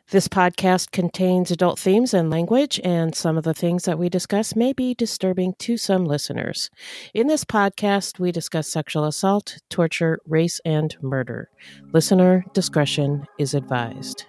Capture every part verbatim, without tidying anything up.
This podcast contains adult themes and language, and some of the things that we discuss may be disturbing to some listeners. In this podcast, we discuss sexual assault, torture, race, and murder. Listener discretion is advised.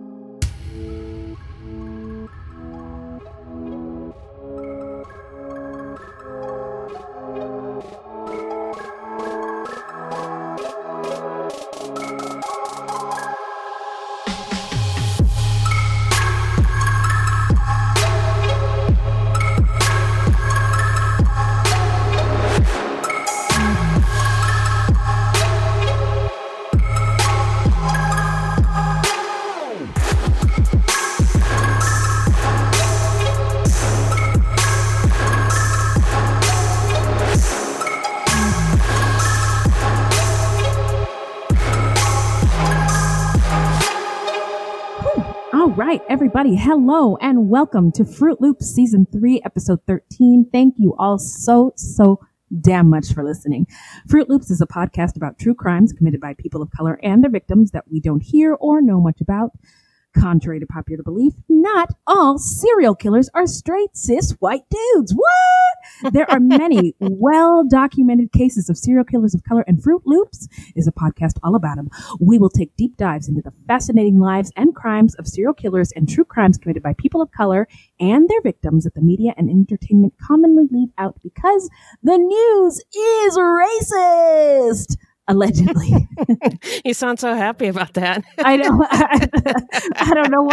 Right, everybody, hello and welcome to Fruit Loops Season three, Episode thirteen. Thank you all so, so damn much for listening. Fruit Loops is a podcast about true crimes committed by people of color and their victims that we don't hear or know much about. Contrary to popular belief, not all serial killers are straight cis white dudes. What? There are many well-documented cases of serial killers of color, and Fruit Loops is a podcast all about them. We will take deep dives into the fascinating lives and crimes of serial killers and true crimes committed by people of color and their victims that the media and entertainment commonly leave out because the news is racist. Allegedly. You sound so happy about that. I know. I, I don't know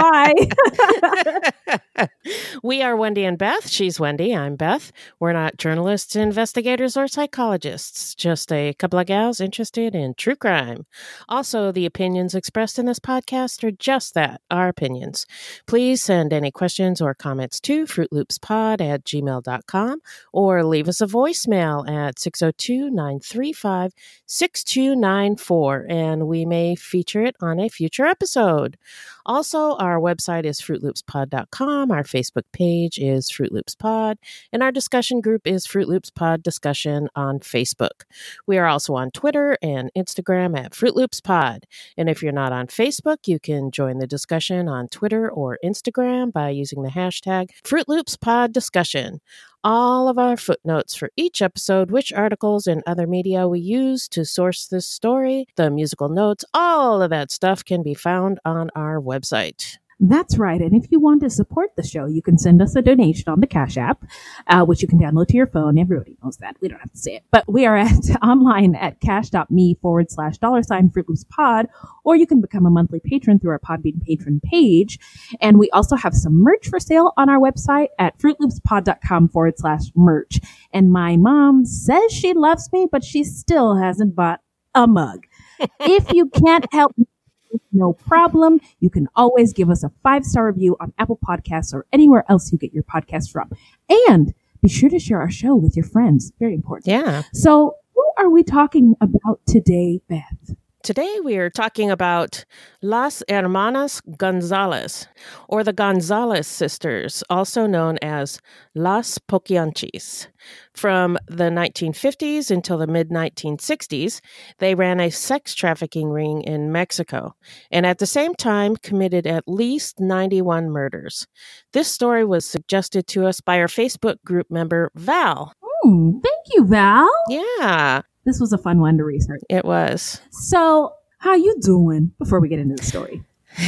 why. We are Wendy and Beth. She's Wendy. I'm Beth. We're not journalists, investigators, or psychologists. Just a couple of gals interested in true crime. Also, the opinions expressed in this podcast are just that, our opinions. Please send any questions or comments to fruitloopspod at gmail dot com or leave us a voicemail at six oh two, nine three five, six two nine four, and we may feature it on a future episode. Also, our website is fruit loops pod dot com, our Facebook page is Fruit Loops Pod, and our discussion group is Fruit Loops Pod Discussion on Facebook. We are also on Twitter and Instagram at Fruit Loops Pod, and if you're not on Facebook, you can join the discussion on Twitter or Instagram by using the hashtag Fruit Loops Pod Discussion. All of our footnotes for each episode, which articles and other media we use to source this story, the musical notes, all of that stuff can be found on our website. That's right. And if you want to support the show, you can send us a donation on the Cash App, uh, which you can download to your phone. Everybody knows that. We don't have to say it. But we are at online at cash.me forward slash dollar sign Fruit Loops Pod, or you can become a monthly patron through our Podbean patron page. And we also have some merch for sale on our website at fruitloopspod.com forward slash merch. And my mom says she loves me, but she still hasn't bought a mug. If you can't help me, no problem. You can always give us a five-star review on Apple Podcasts or anywhere else you get your podcasts from. And be sure to share our show with your friends. Very important. Yeah. So who are we talking about today, Beth? Today we are talking about Las Hermanas Gonzalez, or the Gonzalez sisters, also known as Las Poquianchis. From the nineteen fifties until the mid nineteen sixties, they ran a sex trafficking ring in Mexico, and at the same time committed at least ninety-one murders. This story was suggested to us by our Facebook group member, Val. Hmm, thank you, Val. Yeah. This was a fun one to research. It was. So, how you doing before we get into the story?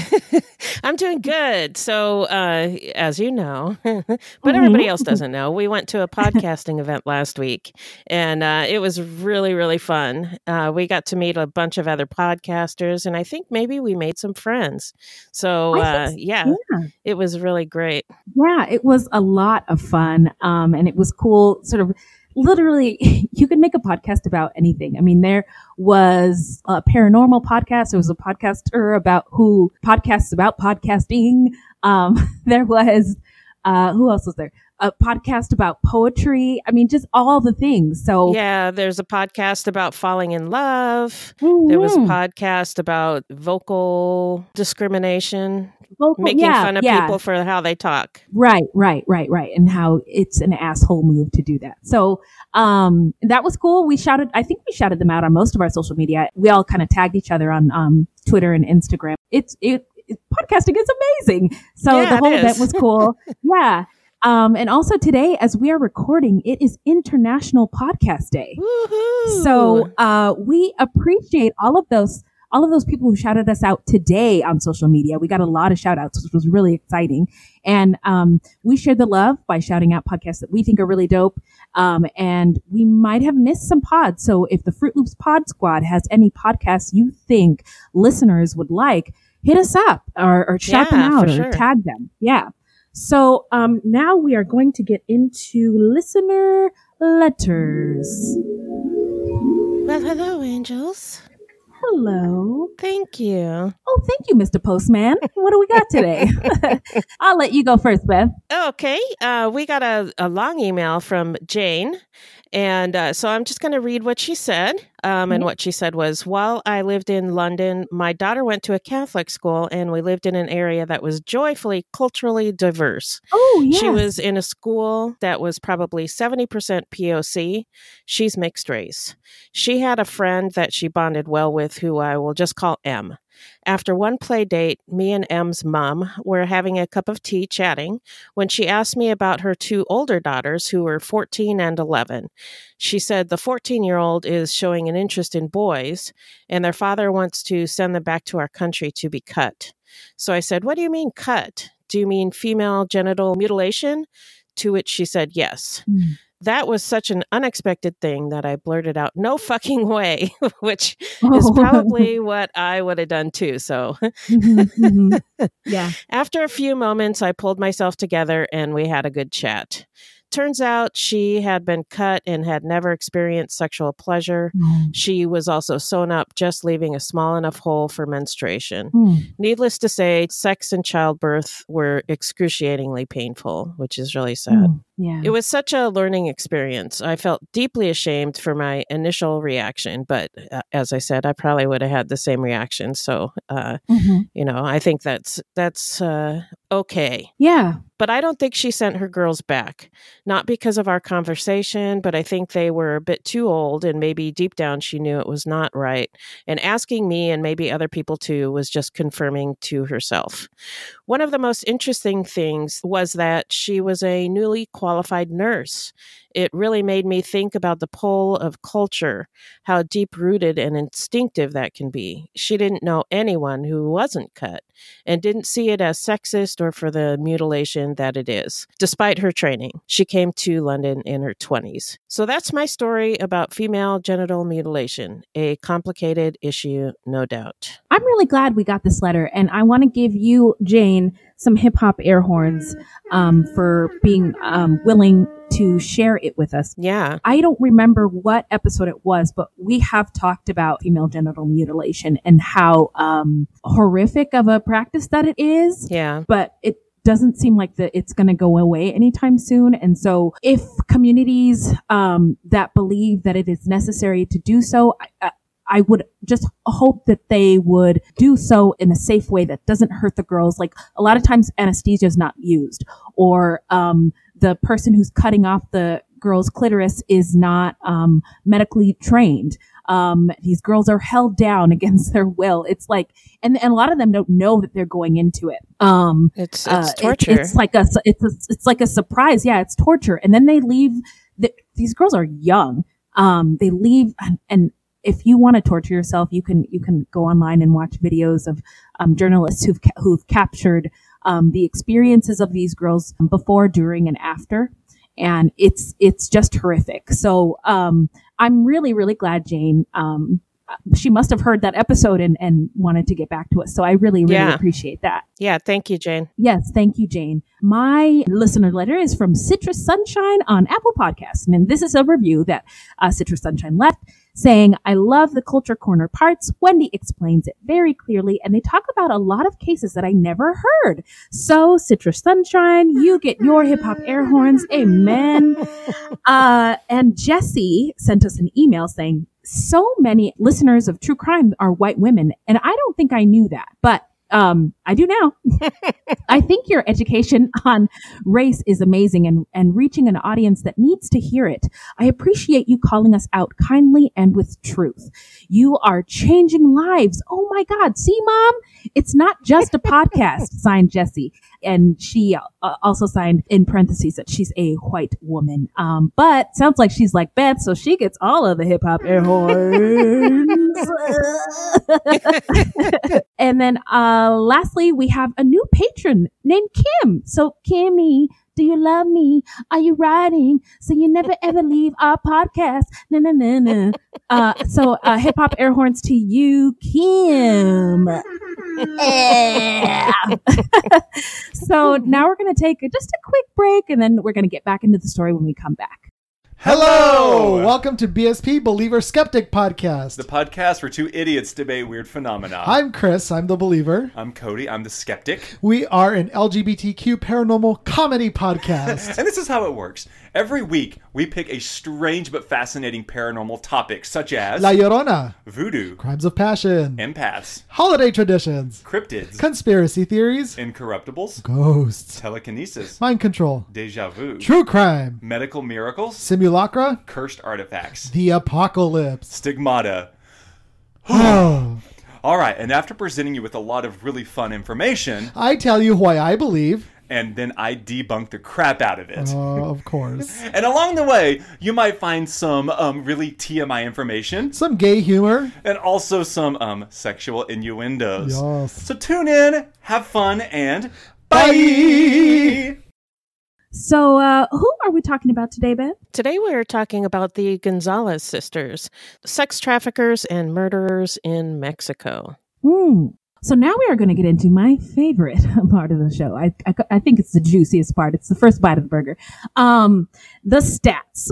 I'm doing good. So, uh, as you know, but mm-hmm. everybody else doesn't know, we went to a podcasting event last week, and uh, it was really, really fun. Uh, we got to meet a bunch of other podcasters, and I think maybe we made some friends. So, uh, think, yeah, yeah, it was really great. Yeah, it was a lot of fun, um, and it was cool, sort of. Literally, you can make a podcast about anything. I mean, there was a paranormal podcast. There was a podcaster about who podcasts about podcasting. Um, there was, uh, who else was there? A podcast about poetry. I mean, just all the things. So yeah, there's a podcast about falling in love. Mm-hmm. There was a podcast about vocal discrimination. Vocal, making yeah, fun of yeah. people for how they talk. Right, right, right, right. And how it's an asshole move to do that. So, um, that was cool. We shouted, I think we shouted them out on most of our social media. We all kind of tagged each other on, um, Twitter and Instagram. It's, it, podcasting is amazing. So Yeah, the whole it event is. was cool. Yeah. Um, and also today, as we are recording, it is International Podcast Day. Woohoo! So uh, we appreciate all of those all of those people who shouted us out today on social media. We got a lot of shout outs, which was really exciting. And um, we shared the love by shouting out podcasts that we think are really dope. Um, and we might have missed some pods. So if the Fruit Loops Pod Squad has any podcasts you think listeners would like, hit us up or, or shout Yeah, them out for or sure. tag them. Yeah. So um, now we are going to get into listener letters. Well, hello, angels. Hello. Thank you. Oh, thank you, Mister Postman. What do we got today? I'll let you go first, Beth. Okay. Uh, we got a, a long email from Jane. And uh, so I'm just going to read what she said. Um, and Mhm. what she said was, while I lived in London, my daughter went to a Catholic school and we lived in an area that was joyfully culturally diverse. Oh, yes. She was in a school that was probably seventy percent P O C. She's mixed race. She had a friend that she bonded well with who I will just call M. After one play date, me and M's mom were having a cup of tea chatting when she asked me about her two older daughters who were fourteen and eleven. She said the fourteen-year-old is showing an interest in boys and their father wants to send them back to our country to be cut. So I said, what do you mean cut? Do you mean female genital mutilation? To which she said yes. Mm. That was such an unexpected thing that I blurted out, no fucking way, which is Oh. probably what I would have done too. So Mhm, mhm. Yeah. after a few moments, I pulled myself together and we had a good chat. Turns out she had been cut and had never experienced sexual pleasure. Mm. She was also sewn up, just leaving a small enough hole for menstruation. Mm. Needless to say, sex and childbirth were excruciatingly painful, which is really sad. Mm. Yeah. It was such a learning experience. I felt deeply ashamed for my initial reaction, but uh, as I said, I probably would have had the same reaction. So, uh, Mhm. you know, I think that's that's uh, okay. Yeah. But I don't think she sent her girls back. Not because of our conversation, but I think they were a bit too old and maybe deep down she knew it was not right. And asking me and maybe other people too was just confirming to herself. One of the most interesting things was that she was a newly qualified nurse. It really made me think about the pull of culture, how deep-rooted and instinctive that can be. She didn't know anyone who wasn't cut and didn't see it as sexist or for the mutilation that it is. Despite her training, she came to London in her twenties. So that's my story about female genital mutilation, a complicated issue, no doubt. I'm really glad we got this letter, and I want to give you, Jane, some hip hop air horns um, for being um, willing to share it with us. Yeah. I don't remember what episode it was, but we have talked about female genital mutilation and how um, horrific of a practice that it is. Yeah. But it doesn't seem like that it's going to go away anytime soon. And so if communities um, that believe that it is necessary to do so, I, I would just hope that they would do so in a safe way that doesn't hurt the girls. Like a lot of times anesthesia is not used, or um, the person who's cutting off the girl's clitoris is not um, medically trained. Um, these girls are held down against their will. It's like, and, and a lot of them don't know that they're going into it. Um, It's, it's uh, torture. It's, it's like a, it's a, it's like a surprise. Yeah, it's torture. And then they leave. The, these girls are young. Um, they leave, and, and if you want to torture yourself, you can you can go online and watch videos of um, journalists who've ca- who've captured um, the experiences of these girls before, during, and after. And it's it's just horrific. So um, I'm really, really glad, Jane. Um, she must have heard that episode and, and wanted to get back to us. So I really, really Yeah. appreciate that. Yeah. Thank you, Jane. Yes, thank you, Jane. My listener letter is from Citrus Sunshine on Apple Podcasts. And this is a review that uh, Citrus Sunshine left saying, I love the Culture Corner parts. Wendy explains it very clearly, and they talk about a lot of cases that I never heard. So, Citrus Sunshine, you get your hip hop air horns. Amen. Uh, and Jesse sent us an email saying, so many listeners of true crime are white women. And I don't think I knew that, but um, I do now. I think your education on race is amazing and, and reaching an audience that needs to hear it. I appreciate you calling us out kindly and with truth. You are changing lives. Oh my God. See, Mom, it's not just a podcast. Signed Jessie. And she uh, also signed in parentheses that she's a white woman. Um, but sounds like she's like Beth, so she gets all of the hip hop air horns. And then uh, lastly, we have a new patron named Kim. So Kimmy, do you love me? Are you riding? So you never ever leave our podcast. Na na na na. Uh, so uh, hip hop air horns to you, Kim. Yeah. So now we're going to take just a quick break, and then we're going to get back into the story when we come back. Hello! Welcome to B S P Believer Skeptic Podcast. The podcast where two idiots debate weird phenomena. I'm Chris, I'm the believer. I'm Cody, I'm the skeptic. We are an L G B T Q paranormal comedy podcast. And this is how it works. Every week, we pick a strange but fascinating paranormal topic, such as La Llorona, voodoo, crimes of passion, empaths, holiday traditions, cryptids, conspiracy theories, incorruptibles, ghosts, telekinesis, mind control, deja vu, true crime, medical miracles, simulacra, cursed artifacts, the apocalypse, stigmata. Oh. All right, and after presenting you with a lot of really fun information, I tell you why I believe. And then I debunk the crap out of it. Oh, uh, of course. And along the way, you might find some um, really T M I information. Some gay humor. And also some um, sexual innuendos. Yes. So tune in, have fun, and bye! bye. So uh, who are we talking about today, Beth? Today we're talking about the Gonzalez sisters, sex traffickers and murderers in Mexico. Hmm. So now we are going to get into my favorite part of the show. I, I, I think it's the juiciest part. It's the first bite of the burger. Um, the stats.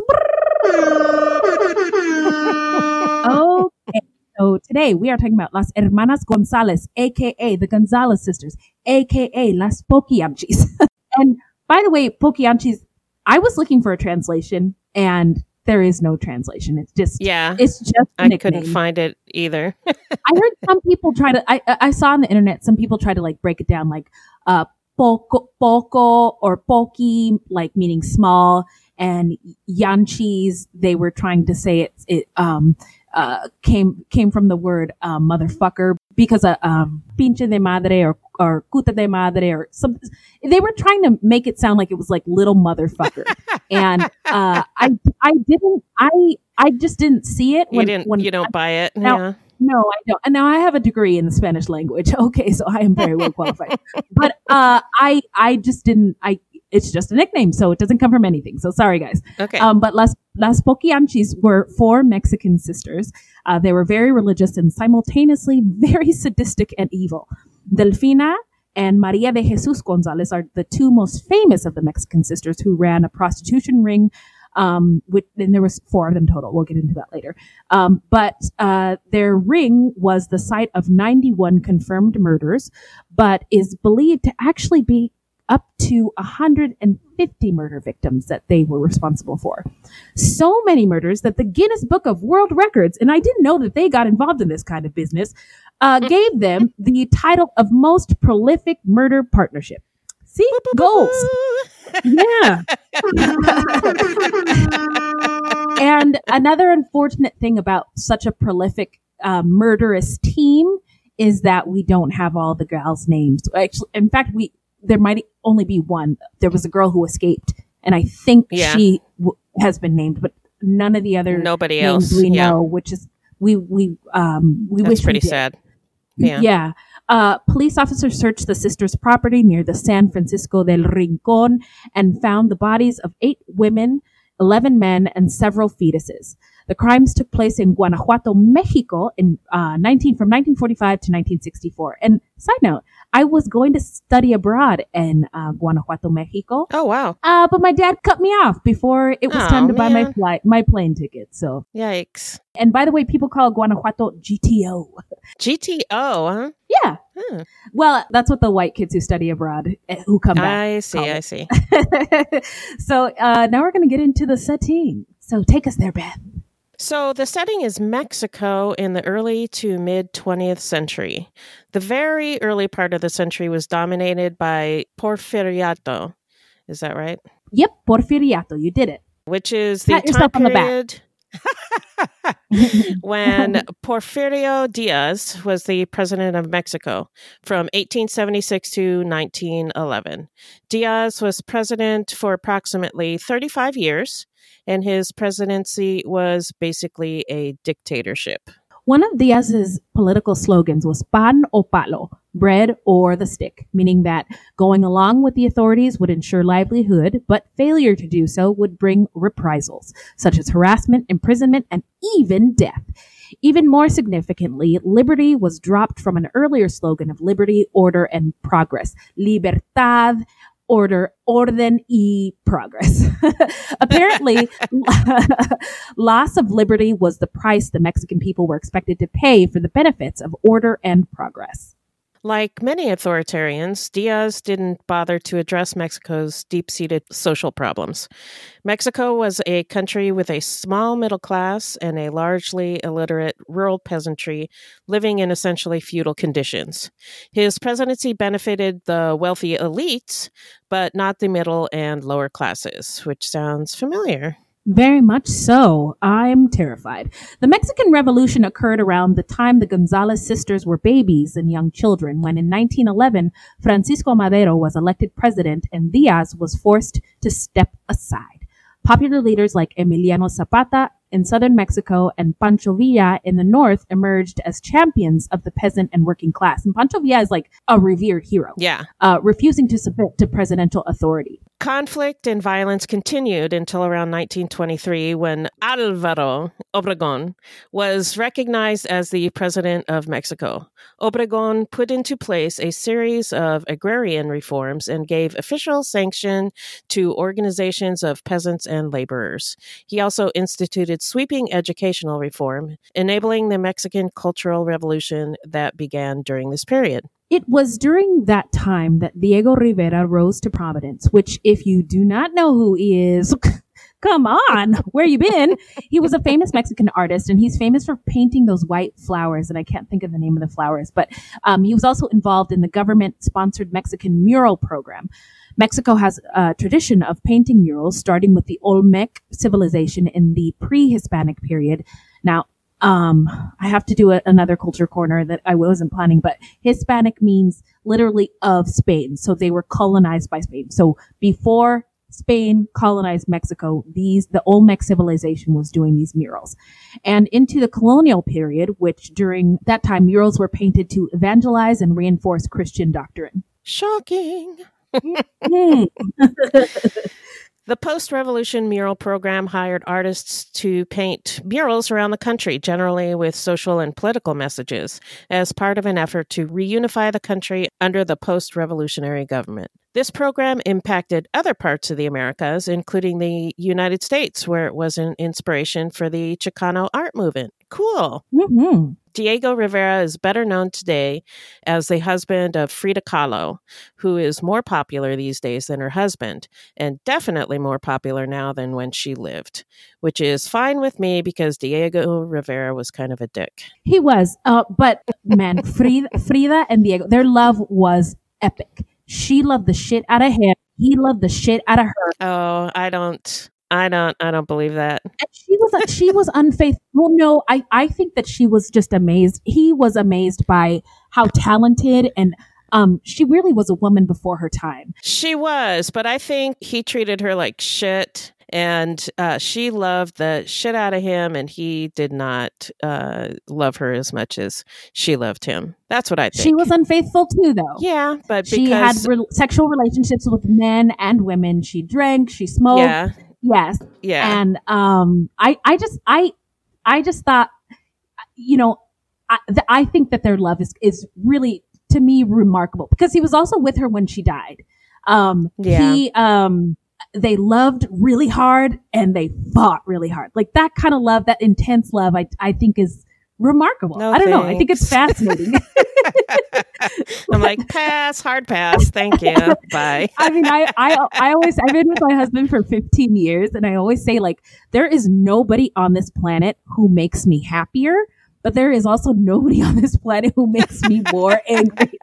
Okay. So today we are talking about Las Hermanas Gonzalez, a k a the Gonzalez sisters, a k a Las Poquianchis. And by the way, Poquianchis, I was looking for a translation and there is no translation. It's just, yeah, it's just a I nickname. couldn't find it either. I heard some people try to, I, I saw on the internet, some people try to like break it down like, uh, poco, poco or poki, like meaning small, and yanchis, they were trying to say it, it, um, uh, came, came from the word, um, motherfucker because, uh, um, pinche de madre or, or cuta de madre or some, they were trying to make it sound like it was like little motherfucker. And, uh, I, I didn't, I, I just didn't see it. When, you didn't, when you don't I, buy it. now, yeah. No, I don't. And now I have a degree in the Spanish language. Okay. So I am very well qualified, but, uh, I, I just didn't, I, it's just a nickname. So it doesn't come from anything. So sorry guys. Okay. Um, but Las, Las Poquianchis were four Mexican sisters. Uh, they were very religious and simultaneously very sadistic and evil. Delfina and Maria de Jesus Gonzalez are the two most famous of the Mexican sisters who ran a prostitution ring. Um, with, and there was four of them total. We'll get into that later. Um, but, uh, their ring was the site of ninety-one confirmed murders, but is believed to actually be up to one hundred fifty murder victims that they were responsible for. So many murders that the Guinness Book of World Records, and I didn't know that they got involved in this kind of business, uh, gave them the title of most prolific murder partnership. See? Goals. Yeah. And another unfortunate thing about such a prolific uh, murderous team is that we don't have all the gals' names. Actually, in fact, we there might only be one. There was a girl who escaped, and I think yeah. she w- has been named, but none of the other nobody names else we yeah. know. Which is we we um we That's wish pretty we did. sad. Yeah. Yeah. Uh, police officers searched the sisters' property near the San Francisco del Rincon and found the bodies of eight women, eleven men, and several fetuses. The crimes took place in Guanajuato, Mexico, in uh, nineteen from nineteen forty-five to nineteen sixty-four. And side note, I was going to study abroad in uh, Guanajuato, Mexico. Oh wow! Uh, but my dad cut me off before it was Oh, time to buy my man. flight, my plane ticket. So, Yikes! and by the way, people call Guanajuato G T O. G T O, huh? Yeah. Huh. Well, that's what the white kids who study abroad uh, who come back. I see. call I it. see. So uh, now we're going to get into the setting. So take us there, Beth. So the setting is Mexico in the early to mid twentieth century. The very early part of the century was dominated by Porfiriato. Is that right? Yep, Porfiriato, you did it. Which is the Pat time yourself on the back. period when Porfirio Diaz was the president of Mexico from eighteen seventy-six to nineteen eleven. Diaz was president for approximately thirty-five years, and his presidency was basically a dictatorship. One of Diaz's political slogans was pan o palo, bread or the stick, meaning that going along with the authorities would ensure livelihood, but failure to do so would bring reprisals, such as harassment, imprisonment, and even death. Even more significantly, liberty was dropped from an earlier slogan of liberty, order, and progress. Libertad, order, orden y progress. Apparently, loss of liberty was the price the Mexican people were expected to pay for the benefits of order and progress. Like many authoritarians, Diaz didn't bother to address Mexico's deep-seated social problems. Mexico was a country with a small middle class and a largely illiterate rural peasantry living in essentially feudal conditions. His presidency benefited the wealthy elites, but not the middle and lower classes, which sounds familiar. Very much so. I'm terrified. The Mexican Revolution occurred around the time the Gonzalez sisters were babies and young children, when in nineteen eleven, Francisco Madero was elected president and Diaz was forced to step aside. Popular leaders like Emiliano Zapata in southern Mexico and Pancho Villa in the north emerged as champions of the peasant and working class. And Pancho Villa is like a revered hero, Yeah. uh, refusing to submit to presidential authority. Conflict and violence continued until around nineteen twenty-three, when Álvaro Obregón was recognized as the president of Mexico. Obregón put into place a series of agrarian reforms and gave official sanction to organizations of peasants and laborers. He also instituted sweeping educational reform, enabling the Mexican Cultural Revolution that began during this period. It was during that time that Diego Rivera rose to prominence, which, if you do not know who he is, come on, where you been? He was a famous Mexican artist, and he's famous for painting those white flowers, and I can't think of the name of the flowers, but um, he was also involved in the government-sponsored Mexican mural program. Mexico has a tradition of painting murals, starting with the Olmec civilization in the pre-Hispanic period. Now, Um, I have to do a, another culture corner that I wasn't planning, but Hispanic means literally of Spain. So they were colonized by Spain. So before Spain colonized Mexico, these, the Olmec civilization was doing these murals. And into the colonial period, which during that time, murals were painted to evangelize and reinforce Christian doctrine. Shocking. Mm. The post-revolution mural program hired artists to paint murals around the country, generally with social and political messages, as part of an effort to reunify the country under the post-revolutionary government. This program impacted other parts of the Americas, including the United States, where it was an inspiration for the Chicano art movement. Cool. Mm-hmm. Diego Rivera is better known today as the husband of Frida Kahlo, who is more popular these days than her husband, and definitely more popular now than when she lived, which is fine with me because Diego Rivera was kind of a dick. He was, uh, but man, Frida, Frida and Diego, their love was epic. She loved the shit out of him. He loved the shit out of her. Oh, I don't, I don't, I don't believe that. And she was, she was unfaithful. Well, no, I, I think that she was just amazed. He was amazed by how talented and, um, she really was a woman before her time. She was, but I think he treated her like shit. And uh, she loved the shit out of him, and he did not uh, love her as much as she loved him. That's what I think. She was unfaithful too, though. Yeah, but she had because re- sexual relationships with men and women. She drank, she smoked. yeah, Yes. yeah, And um, I, I just, I, I just thought, you know, I, th- I think that their love is is really, to me, remarkable because he was also with her when she died. Um, Yeah. He, um. They loved really hard and they fought really hard. Like that kind of love, that intense love, I I think is remarkable. No I don't know. I think it's thanks. fascinating. I'm like, pass, hard pass. Thank you. Bye. I mean, I, I, I always, I've been with my husband for fifteen years, and I always say, like, there is nobody on this planet who makes me happier, but there is also nobody on this planet who makes me more angry.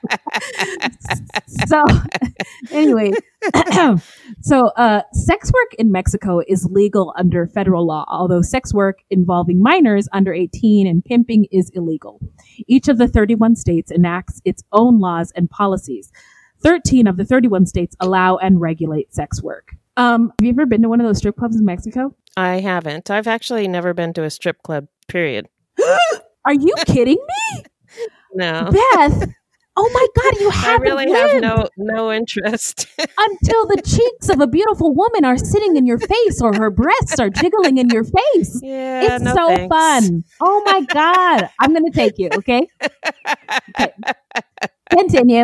So, anyway, so uh, sex work in Mexico is legal under federal law, although sex work involving minors under eighteen and pimping is illegal. Each of the thirty-one states enacts its own laws and policies. thirteen of the thirty-one states allow and regulate sex work. Um, have you ever been to one of those strip clubs in Mexico? I haven't. I've actually never been to a strip club, period. Are you kidding me? No. Beth, oh my God, you I haven't really lived have no no interest. until the cheeks of a beautiful woman are sitting in your face or her breasts are jiggling in your face. Yeah, It's no so thanks. fun. Oh my God. I'm going to take you, okay? Okay. Continue.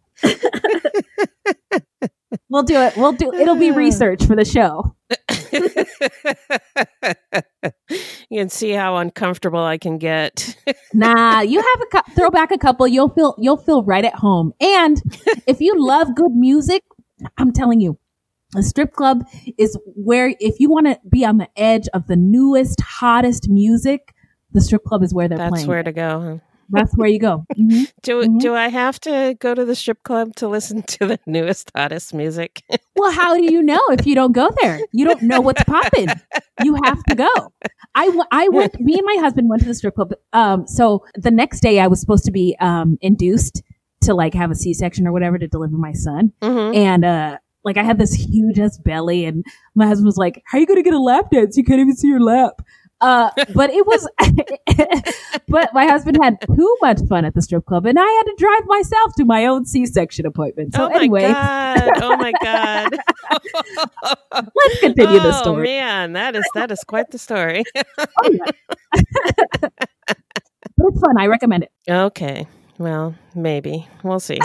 We'll do it. We'll do it'll be research for the show. You can see how uncomfortable I can get. Nah, you have a cou- throw back a couple, you'll feel you'll feel right at home. And if you love good music, I'm telling you, a strip club is where, if you want to be on the edge of the newest, hottest music, the strip club is where they're That's playing. where to go. Huh? That's where you go. Mhm. Do Mhm. do I have to go to the strip club to listen to the newest, hottest music? Well, how do you know if you don't go there? You don't know what's popping. You have to go. I, w- I went, me and my husband went to the strip club. Um, so the next day I was supposed to be, um, induced to like have a C-section or whatever to deliver my son. Mhm. And, uh, like I had this huge ass belly, and my husband was like, how are you going to get a lap dance? You can't even see your lap. Uh, but it was, but my husband had too much fun at the strip club, and I had to drive myself to my own C-section appointment. So oh my anyway, god! Oh my god! let's continue the Oh story. man, that is that is quite the story. Oh, yeah. But it's fun. I recommend it. Okay, well, maybe we'll see.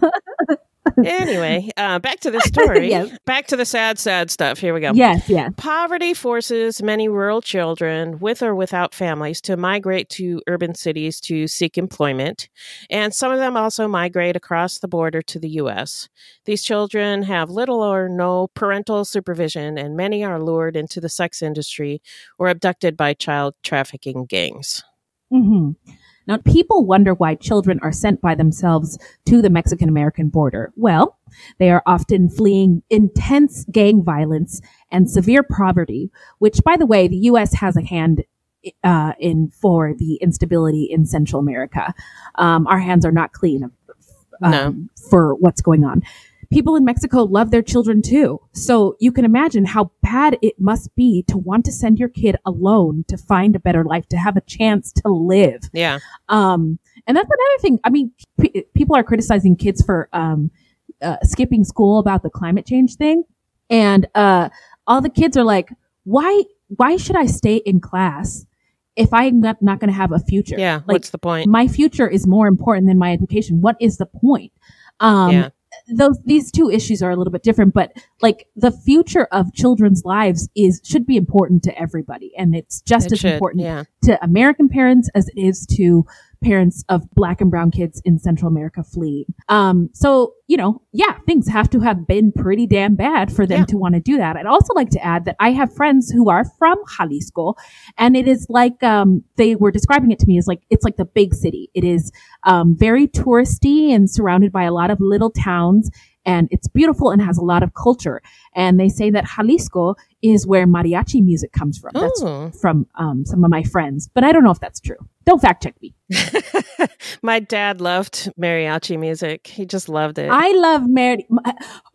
Anyway, uh, back to the story. Yes. Back to the sad, sad stuff. Here we go. Yes, yes. Poverty forces many rural children, with or without families, to migrate to urban cities to seek employment. And some of them also migrate across the border to the U S. These children have little or no parental supervision, and many are lured into the sex industry or abducted by child trafficking gangs. Mm-hmm. Now, people wonder why children are sent by themselves to the Mexican-American border. Well, they are often fleeing intense gang violence and severe poverty, which, by the way, the U S has a hand uh, in for the instability in Central America. Um, our hands are not clean um, No. for what's going on. People in Mexico love their children too. So you can imagine how bad it must be to want to send your kid alone to find a better life, to have a chance to live. Yeah. Um, and that's another thing. I mean, p- people are criticizing kids for um, uh, skipping school about the climate change thing. And uh, all the kids are like, why, why should I stay in class if I'm not, not going to have a future? Yeah. Like, What's the point? my future is more important than my education. What is the point? Um, Yeah. Those these two issues are a little bit different, but like the future of children's lives is should be important to everybody, and it's just It as should, important yeah. to American parents as it is to parents of Black and brown kids in Central America fleeing. Um, so you know, yeah, things have to have been pretty damn bad for them Yeah. to want to do that. I'd also like to add that I have friends who are from Jalisco, and it is like um, they were describing it to me as like it's like the big city. It is um, very touristy and surrounded by a lot of little towns, and it's beautiful and has a lot of culture. And they say that Jalisco is where mariachi music comes from. That's Oh. from um, some of my friends, but I don't know if that's true. Don't fact check me. My dad loved mariachi music. He just loved it. I love Mary. Ay,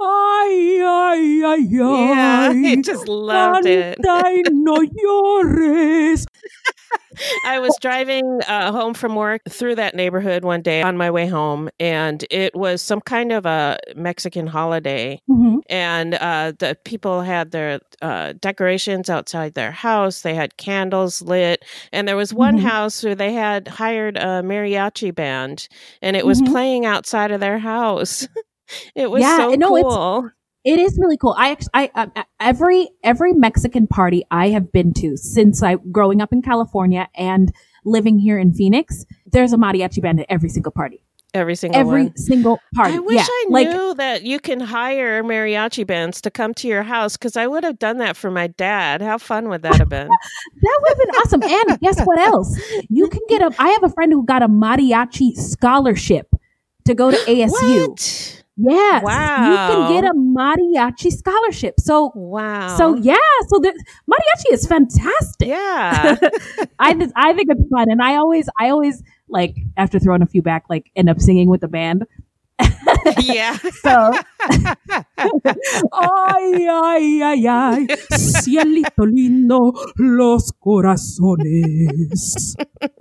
ay, ay, yeah, ay. he just loved it. Canta y no llores. I was driving uh, home from work through that neighborhood one day on my way home, and it was some kind of a Mexican holiday. Mm-hmm. And uh, the people had their uh, decorations outside their house. They had candles lit. And there was one Mhm. house where they had hired a mariachi band, and it was Mhm. playing outside of their house. It was Yeah, so no, it's- cool. It is really cool. I, act- I, uh, every every Mexican party I have been to since I growing up in California and living here in Phoenix, there's a mariachi band at every single party. Every single Every one. single party. I wish yeah. I like, knew that you can hire mariachi bands to come to your house, because I would have done that for my dad. How fun would that have been? That would have been awesome. And guess what else? You can get a, I have a friend who got a mariachi scholarship to go to A S U. What? Yes. Wow. You can get a mariachi scholarship. So, wow. so yeah. So the mariachi is fantastic. Yeah. I just, I think it's fun. And I always, I always like after throwing a few back, like end up singing with the band. Yeah. So, ay, ay, ay, ay, cielito lindo, los corazones.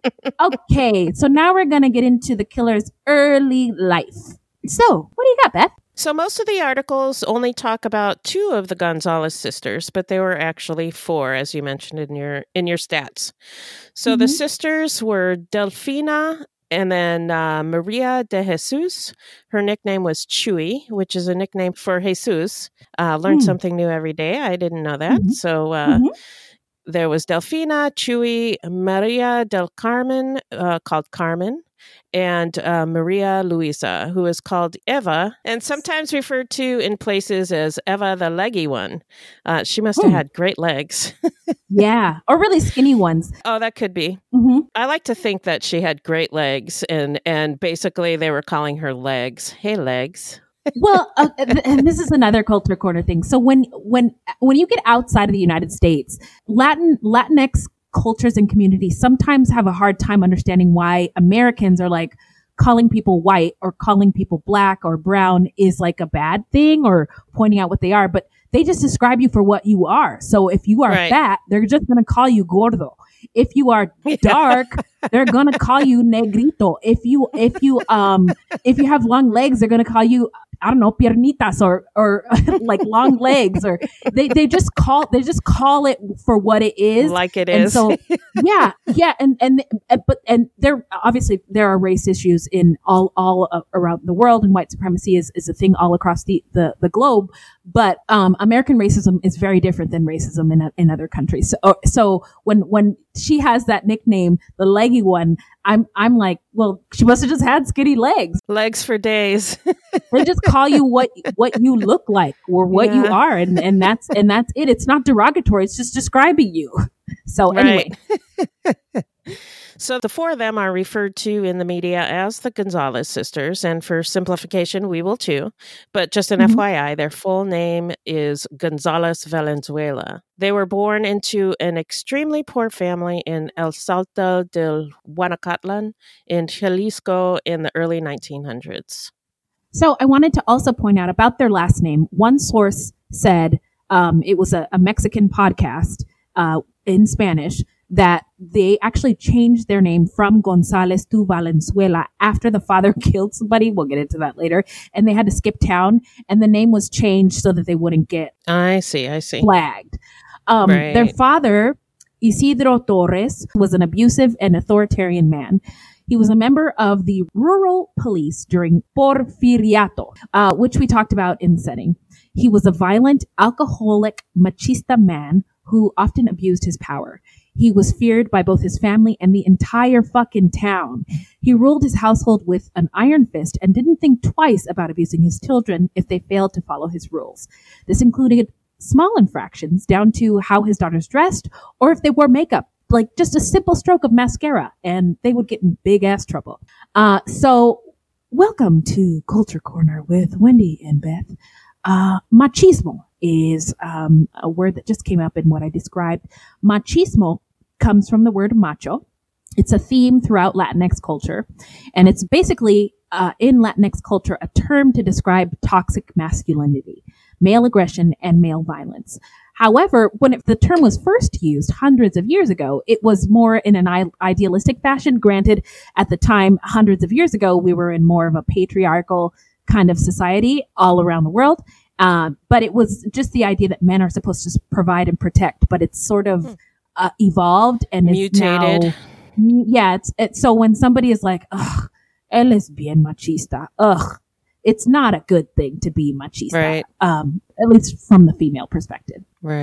Okay, so now we're going to get into the killer's early life. So, what do you got, Beth? So most of the articles only talk about two of the Gonzalez sisters, but there were actually four, as you mentioned in your in your stats. So Mm-hmm. the sisters were Delfina and then uh, Maria de Jesus. Her nickname was Chuy, which is a nickname for Jesus. Uh, learned Mm. something new every day. I didn't know that. Mhm. So uh, Mhm. there was Delfina, Chuy, Maria del Carmen, uh, called Carmen, and uh, Maria Luisa, who is called Eva, and sometimes referred to in places as Eva the Leggy One. Uh, she must have Hmm. had great legs. Yeah, or really skinny ones. Oh, that could be. Mm-hmm. I like to think that she had great legs, and, and basically they were calling her Legs. Hey, Legs. Well, uh, th- and this is another culture corner thing. So when when when you get outside of the United States, Latin Latinx cultures and communities sometimes have a hard time understanding why Americans are like calling people white or calling people black or brown is like a bad thing or pointing out what they are, but they just describe you for what you are. So if you are Right. fat, they're just going to call you gordo. If you are dark, they're going to call you negrito. If you if you um if you have long legs, they're going to call you, I don't know, piernitas or or like long legs, or they, they just call they just call it for what it is. Like it And is. so yeah, yeah, and and and- but and there obviously there are race issues in all all uh, around the world, and white supremacy is, is a thing all across the, the, the globe. But um, American racism is very different than racism in in other countries. So uh, so when when she has that nickname, the leggy one, I'm I'm like, well, she must have just had skinny legs. Legs for days. They just call you what what you look like or what you Yeah. are, and, and that's and that's it. It's not derogatory. It's just describing you. So anyway, Right. So the four of them are referred to in the media as the Gonzalez sisters, and for simplification, we will too. But just an Mhm. F Y I, their full name is Gonzalez Valenzuela. They were born into an extremely poor family in El Salto del Guanacatlan in Jalisco in the early nineteen hundreds. so I wanted to also point out about their last name. One source said um, it was a, a Mexican podcast uh, in Spanish that they actually changed their name from Gonzalez to Valenzuela after the father killed somebody. We'll get into that later. And they had to skip town, and the name was changed so that they wouldn't get I see, I see. flagged. Um, Right. Their father, Isidro Torres, was an abusive and authoritarian man. He was a member of the rural police during Porfiriato, uh, which we talked about in the setting. He was a violent, alcoholic, machista man who often abused his power. He was feared by both his family and the entire fucking town. He ruled his household with an iron fist and didn't think twice about abusing his children if they failed to follow his rules. This included small infractions down to how his daughters dressed or if they wore makeup, like just a simple stroke of mascara, and they would get in big ass trouble. Uh, so welcome to Culture Corner with Wendy and Beth. Uh, machismo is um, a word that just came up in what I described. Machismo comes from the word macho. It's a theme throughout Latinx culture, and it's basically uh, in Latinx culture a term to describe toxic masculinity, male aggression, and male violence. However, when it, the term was first used hundreds of years ago, it was more in an I- idealistic fashion. Granted, at the time, hundreds of years ago, we were in more of a patriarchal kind of society all around the world. Uh, but it was just the idea that men are supposed to provide and protect, but it's sort of uh, evolved and Mutated. Is now, yeah, it's, it's so when somebody is like, ugh, él es bien machista, ugh, it's not a good thing to be machista, Right. um, at least from the female perspective. Right.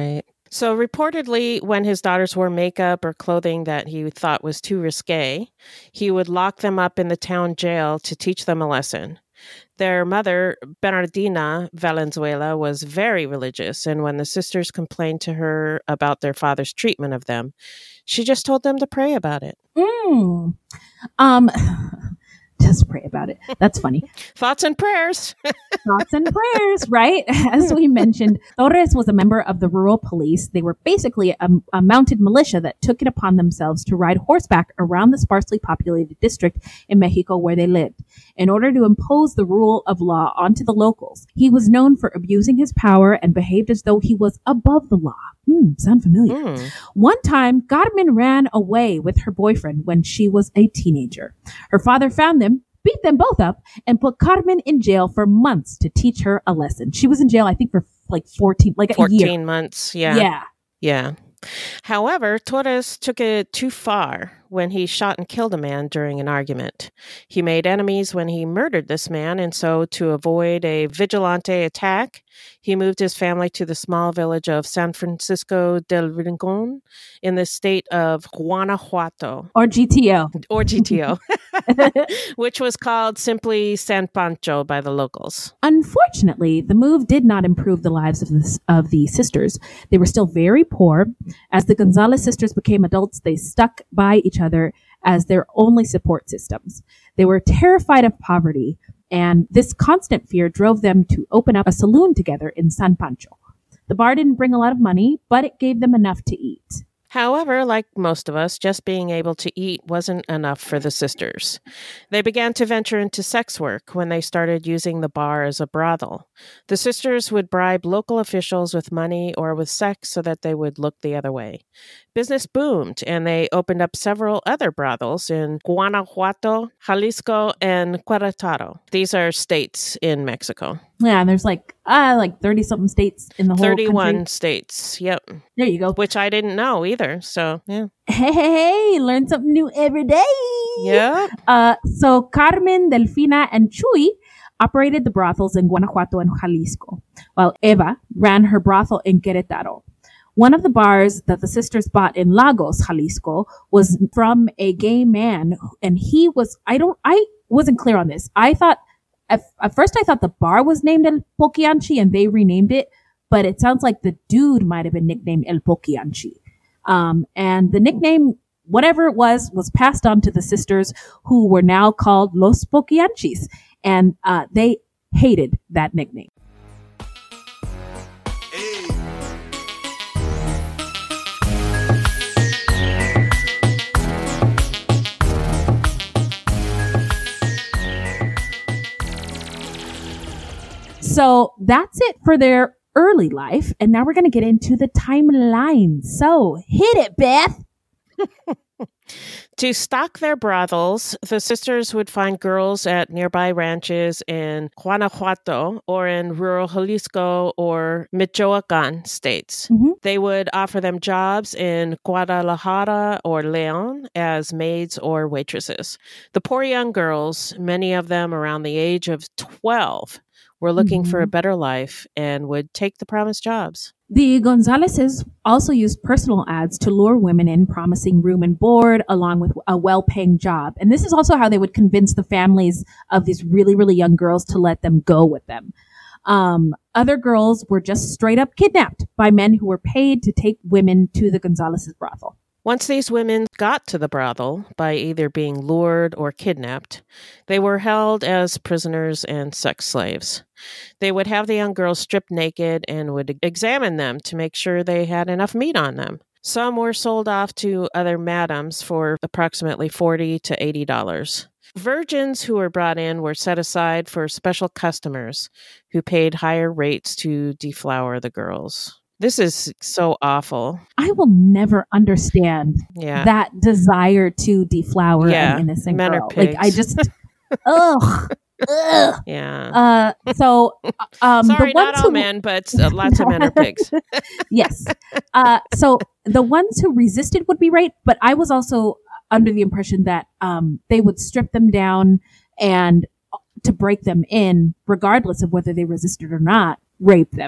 So reportedly, when his daughters wore makeup or clothing that he thought was too risque, he would lock them up in the town jail to teach them a lesson. Their mother, Bernardina Valenzuela, was very religious, and when the sisters complained to her about their father's treatment of them, she just told them to pray about it. Mm. Um, just pray about it. That's funny. Thoughts and prayers. Thoughts and prayers, right? As we mentioned, Torres was a member of the rural police. They were basically a, a mounted militia that took it upon themselves to ride horseback around the sparsely populated district in Mexico where they lived, in order to impose the rule of law onto the locals. He was known for abusing his power and behaved as though he was above the law. Hmm, sound familiar? Mm. One time, Carmen ran away with her boyfriend when she was a teenager. Her father found them, beat them both up, and put Carmen in jail for months to teach her a lesson. She was in jail, I think, for like fourteen, like fourteen a year. months. Yeah. Yeah. Yeah. However, Torres took it too far when he shot and killed a man during an argument. He made enemies when he murdered this man, and so to avoid a vigilante attack, he moved his family to the small village of San Francisco del Rincon in the state of Guanajuato. Or G T O. Or G T O, which was called simply San Pancho by the locals. Unfortunately, the move did not improve the lives of the, of the sisters. They were still very poor. As the Gonzalez sisters became adults, they stuck by each other as their only support systems. They were terrified of poverty, and this constant fear drove them to open up a saloon together in San Pancho. The bar didn't bring a lot of money, but it gave them enough to eat. However, like most of us, just being able to eat wasn't enough for the sisters. They began to venture into sex work when they started using the bar as a brothel. The sisters would bribe local officials with money or with sex so that they would look the other way. Business boomed, and they opened up several other brothels in Guanajuato, Jalisco, and Querétaro. These are states in Mexico. Yeah, there's like uh, like thirty-something states in the whole thirty-one country. states, yep. There you go. Which I didn't know either, so yeah. Hey, hey, hey, learn something new every day. Yeah. Uh, so Carmen, Delfina, and Chuy operated the brothels in Guanajuato and Jalisco, while Eva ran her brothel in Querétaro. One of the bars that the sisters bought in Lagos, Jalisco, was from a gay man, and he was, I don't, I wasn't clear on this. I thought, at, at first I thought the bar was named El Poquianchi and they renamed it, but it sounds like the dude might have been nicknamed El Poquianchi. Um, and the nickname, whatever it was, was passed on to the sisters, who were now called Los Poquianchis, and uh, they hated that nickname. So that's it for their early life. And now we're going to get into the timeline. So hit it, Beth. To stock their brothels, the sisters would find girls at nearby ranches in Guanajuato or in rural Jalisco or Michoacan states. Mm-hmm. They would offer them jobs in Guadalajara or León as maids or waitresses. The poor young girls, many of them around the age of twelve, were looking mm-hmm. for a better life and would take the promised jobs. The Gonzalezes also used personal ads to lure women in, promising room and board along with a well-paying job. And this is also how they would convince the families of these really, really young girls to let them go with them. Um, other girls were just straight up kidnapped by men who were paid to take women to the Gonzalez's brothel. Once these women got to the brothel by either being lured or kidnapped, they were held as prisoners and sex slaves. They would have the young girls stripped naked and would examine them to make sure they had enough meat on them. Some were sold off to other madams for approximately forty to eighty dollars. Virgins who were brought in were set aside for special customers who paid higher rates to deflower the girls. This is so awful. I will never understand yeah. that desire to deflower yeah. an innocent Men girl. are pigs. Like I just, ugh, ugh. Yeah. Uh, so, um, sorry, the ones not all who, men, but uh, lots of men are pigs. Yes. Uh, so the ones who resisted would be raped, but I was also under the impression that um, they would strip them down and to break them in, regardless of whether they resisted or not, rape them.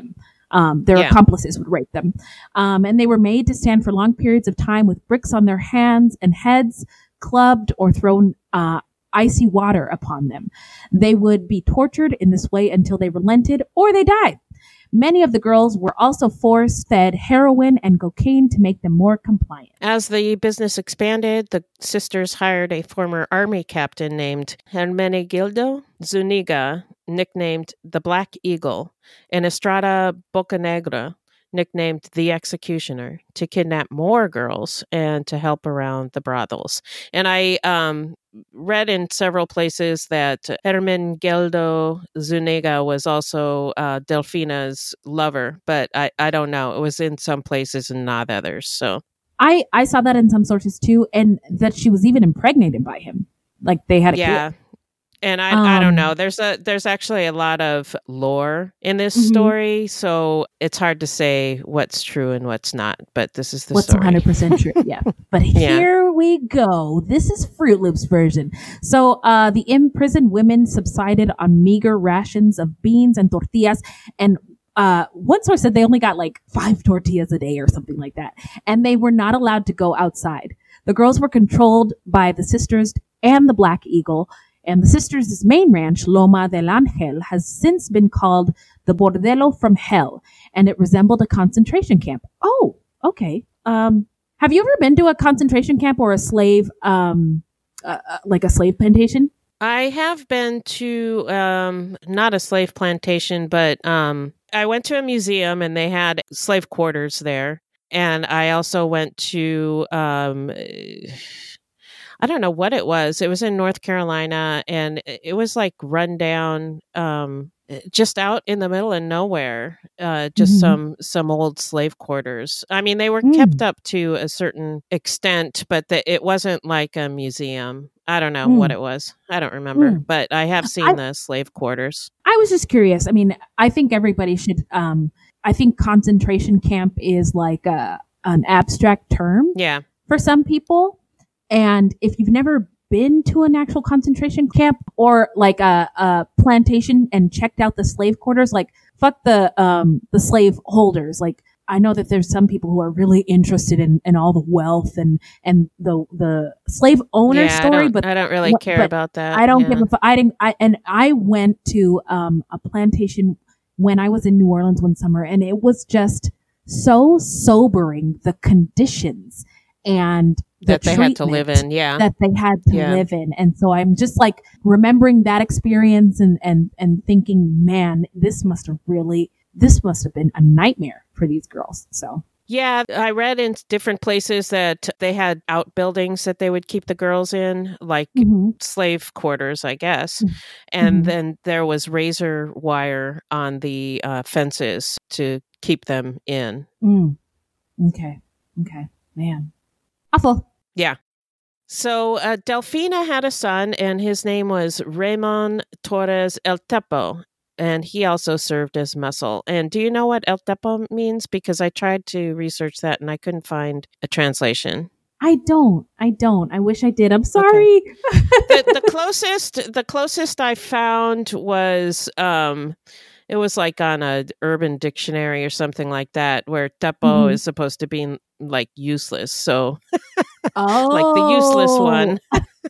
Um, their Yeah. accomplices would rape them. Um, and they were made to stand for long periods of time with bricks on their hands and heads, clubbed or thrown uh, icy water upon them. They would be tortured in this way until they relented or they died. Many of the girls were also force-fed heroin and cocaine to make them more compliant. As the business expanded, the sisters hired a former army captain named Hermenegildo Zuniga, nicknamed the Black Eagle, and Estrada Bocanegra, nicknamed the Executioner, to kidnap more girls and to help around the brothels. And I um, read in several places that Hermenegildo Zuniga was also uh, Delfina's lover, but I, I don't know. It was in some places and not others. So I, I saw that in some sources too, and that she was even impregnated by him. Like they had a yeah. kid. And I, Um, I don't know. There's a there's actually a lot of lore in this Mhm. story, so it's hard to say what's true and what's not. But this is the What's story. one hundred percent true? Yeah. But Yeah. here we go. This is Fruit Loops version. So uh, the imprisoned women subsided on meager rations of beans and tortillas. And uh, one source said they only got like five tortillas a day or something like that. And they were not allowed to go outside. The girls were controlled by the sisters and the Black Eagle. And the sisters' main ranch, Loma del Angel, has since been called the Bordelo from Hell, and it resembled a concentration camp. Oh, okay. Um, have you ever been to a concentration camp or a slave, um, uh, uh, like a slave plantation? I have been to um, not a slave plantation, but um, I went to a museum and they had slave quarters there. And I also went to um, I don't know what it was. It was in North Carolina, and it was like run down, um, just out in the middle of nowhere. Uh, just Mhm. some some old slave quarters. I mean, they were Mm. kept up to a certain extent, but the, it wasn't like a museum. I don't know Mm. what it was. I don't remember, Mm. but I have seen I- the slave quarters. I was just curious. I mean, I think everybody should, um, I think concentration camp is like a, an abstract term Yeah, for some people. And if you've never been to an actual concentration camp or like a, a plantation and checked out the slave quarters, like fuck the, um, the slave holders. Like I know that there's some people who are really interested in, in all the wealth and, and the, the slave owner yeah. I story, don't, but I don't really what- care but about that. I don't yeah. give a fuck. I didn't, I, and I went to, um, a plantation when I was in New Orleans one summer, and it was just so sobering, the conditions and the that they had to live treatment in. Yeah, that they had to Yeah. live in. And so I'm just like remembering that experience and, and, and thinking, man, this must have really, this must have been a nightmare for these girls. So Yeah, I read in different places that they had outbuildings that they would keep the girls in, like Mhm. slave quarters, I guess. Mhm. And Mhm. then there was razor wire on the uh, fences to keep them in. Mm. Okay. Okay. Man. Awful. Yeah. So uh, Delfina had a son, and his name was Raymond Torres El Tepo. And he also served as muscle. And do you know what El Tepo means? Because I tried to research that and I couldn't find a translation. I don't. I don't. I wish I did. I'm sorry. the, the closest the closest I found was um it was like on a Urban Dictionary or something like that, where tepo Mhm. is supposed to be like useless. So Oh, like the useless one.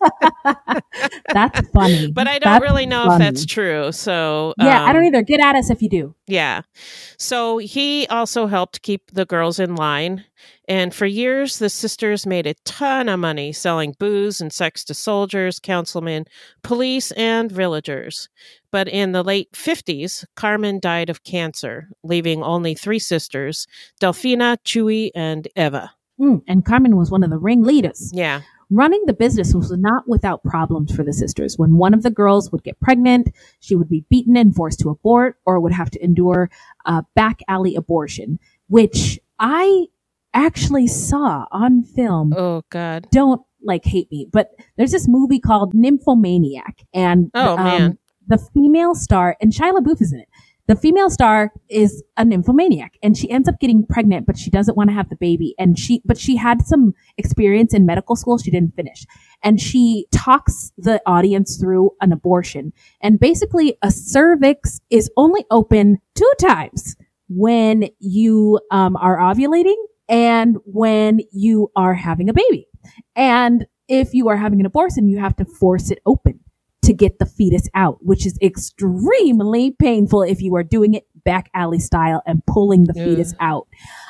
That's funny. But I don't That's really know funny. if that's true. So Yeah, I don't um, either. Get at us if you do. Yeah. So he also helped keep the girls in line. And for years, the sisters made a ton of money selling booze and sex to soldiers, councilmen, police, and villagers. But in the late fifties, Carmen died of cancer, leaving only three sisters, Delfina, Chuy, and Eva. Mm, and Carmen was one of the ringleaders. Yeah. Running the business was not without problems for the sisters. When one of the girls would get pregnant, she would be beaten and forced to abort or would have to endure a back alley abortion, which I actually saw on film. Oh, God. Don't like hate me, but there's this movie called Nymphomaniac, and Oh, um, man. the female star, and Shia LaBeouf is in it. The female star is a nymphomaniac, and she ends up getting pregnant, but she doesn't want to have the baby. And she, but she had some experience in medical school she didn't finish, and she talks the audience through an abortion. And basically, a cervix is only open two times when you um, are ovulating and when you are having a baby. And if you are having an abortion, you have to force it open to get the fetus out, which is extremely painful if you are doing it back alley style and pulling the yeah. fetus out.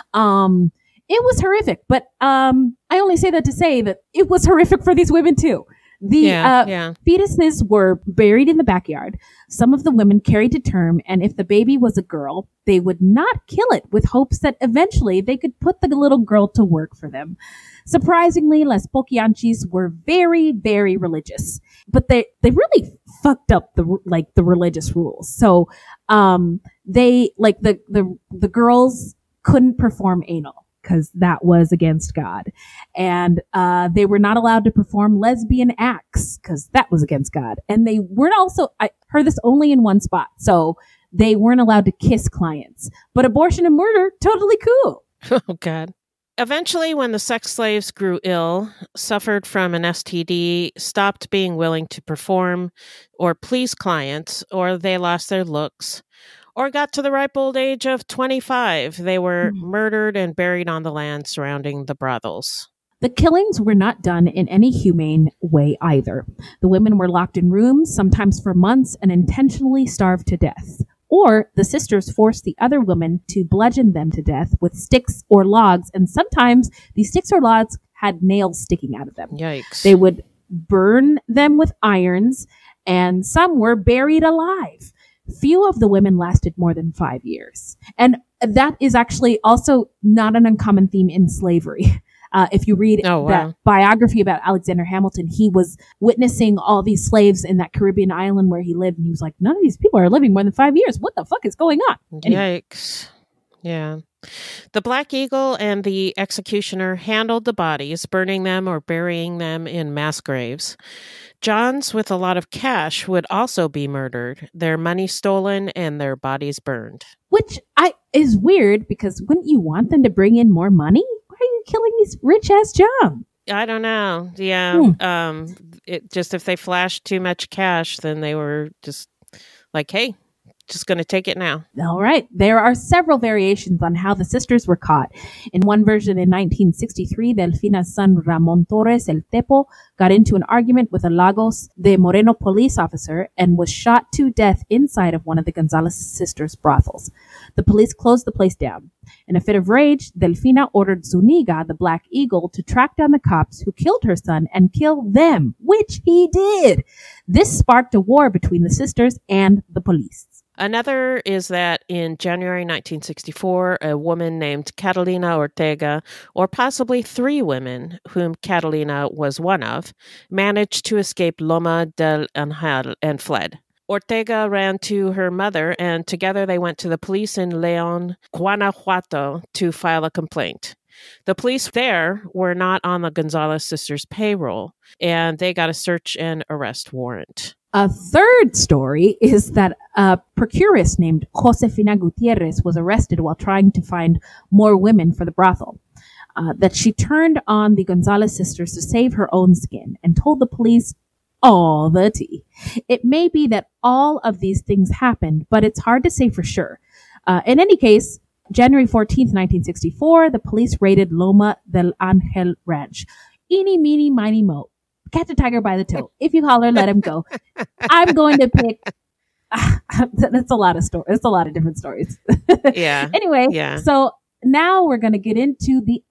Um, it was horrific, but um, I only say that to say that it was horrific for these women too. The yeah, uh, yeah. fetuses were buried in the backyard. Some of the women carried to term, and if the baby was a girl, they would not kill it with hopes that eventually they could put the little girl to work for them. Surprisingly, Les Poquianchis were very, very religious, but they, they really fucked up the, like, the religious rules. So, um, they, like, the, the, the girls couldn't perform anal, because that was against God. And uh they were not allowed to perform lesbian acts, because that was against God. And they weren't also, I heard this only in one spot, so they weren't allowed to kiss clients. But abortion and murder, totally cool. Oh, God. Eventually, when the sex slaves grew ill, suffered from an S T D, stopped being willing to perform or please clients, or they lost their looks, or got to the ripe old age of twenty-five, they were mm-hmm. murdered and buried on the land surrounding the brothels. The killings were not done in any humane way either. The women were locked in rooms, sometimes for months, and intentionally starved to death. Or the sisters forced the other women to bludgeon them to death with sticks or logs, and sometimes these sticks or logs had nails sticking out of them. Yikes. They would burn them with irons, and some were buried alive. Few of the women lasted more than five years. And that is actually also not an uncommon theme in slavery. Uh, if you read oh, wow. that biography about Alexander Hamilton, he was witnessing all these slaves in that Caribbean island where he lived. And he was like, none of these people are living more than five years. What the fuck is going on? Anyway. Yikes. Yeah. The Black Eagle and the executioner handled the bodies, burning them or burying them in mass graves. Johns with a lot of cash would also be murdered, their money stolen, and their bodies burned. Which I is weird, because wouldn't you want them to bring in more money? Why are you killing these rich-ass Johns? I don't know. Yeah. Hmm. Um, it just if they flashed too much cash, then they were just like, hey, just going to take it now. All right. There are several variations on how the sisters were caught. In one version in nineteen sixty-three, Delfina's son Ramon Torres El Tepo got into an argument with a Lagos de Moreno police officer and was shot to death inside of one of the Gonzalez sisters' brothels. The police closed the place down. In a fit of rage, Delfina ordered Zuniga, the Black Eagle, to track down the cops who killed her son and kill them, which he did. This sparked a war between the sisters and the police. Another is that in January nineteen sixty-four, a woman named Catalina Ortega, or possibly three women, whom Catalina was one of, managed to escape Loma del Angel and fled. Ortega ran to her mother, and together they went to the police in León, Guanajuato, to file a complaint. The police there were not on the Gonzalez sisters' payroll, and they got a search and arrest warrant. A third story is that a procuress named Josefina Gutierrez was arrested while trying to find more women for the brothel. Uh, that she turned on the Gonzalez sisters to save her own skin and told the police all the tea. It may be that all of these things happened, but it's hard to say for sure. Uh, in any case, January fourteenth, nineteen sixty-four, the police raided Loma del Angel Ranch. Eeny, meeny, miny, mo. Catch a tiger by the toe. If you holler, let him go. I'm going to pick. Uh, that's a lot of stories. It's a lot of different stories. Yeah. Anyway, yeah. So now we're going to get into the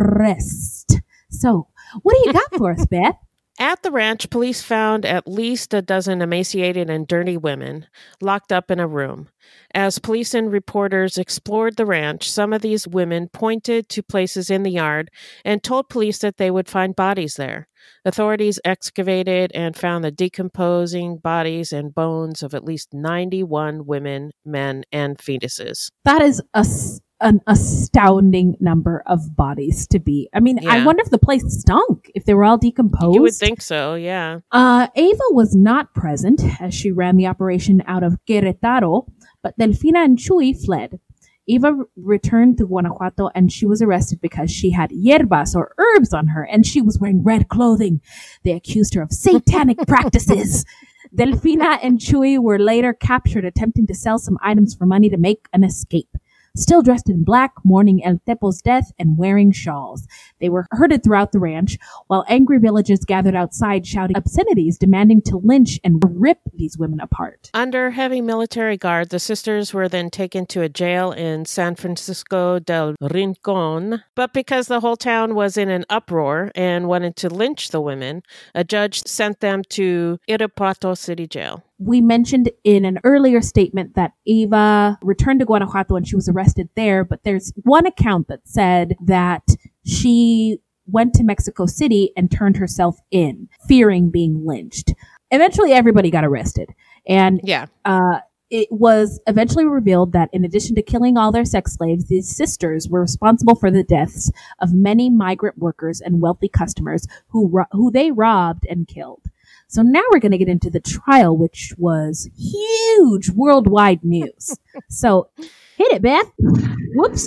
arrest. So what do you got for us, Beth? At the ranch, police found at least a dozen emaciated and dirty women locked up in a room. As police and reporters explored the ranch, some of these women pointed to places in the yard and told police that they would find bodies there. Authorities excavated and found the decomposing bodies and bones of at least ninety-one women, men, and fetuses. That is a an astounding number of bodies to be. I mean, yeah. I wonder if the place stunk, if they were all decomposed. You would think so, yeah. Uh, Ava was not present as she ran the operation out of Querétaro, but Delfina and Chuy fled. Eva returned to Guanajuato and she was arrested because she had hierbas or herbs on her and she was wearing red clothing. They accused her of satanic practices. Delfina and Chuy were later captured attempting to sell some items for money to make an escape. still dressed in black, mourning El Tepo's death and wearing shawls. They were herded throughout the ranch, while angry villagers gathered outside shouting obscenities, demanding to lynch and rip these women apart. Under heavy military guard, the sisters were then taken to a jail in San Francisco del Rincon. But because the whole town was in an uproar and wanted to lynch the women, a judge sent them to Irapuato City Jail. We mentioned in an earlier statement that Eva returned to Guanajuato and she was arrested there, but there's one account that said that she went to Mexico City and turned herself in, fearing being lynched. Eventually, everybody got arrested. And yeah. uh, it was eventually revealed that in addition to killing all their sex slaves, these sisters were responsible for the deaths of many migrant workers and wealthy customers who ro- who they robbed and killed. So now we're going to get into the trial, which was huge worldwide news. So hit it, Beth. Whoops.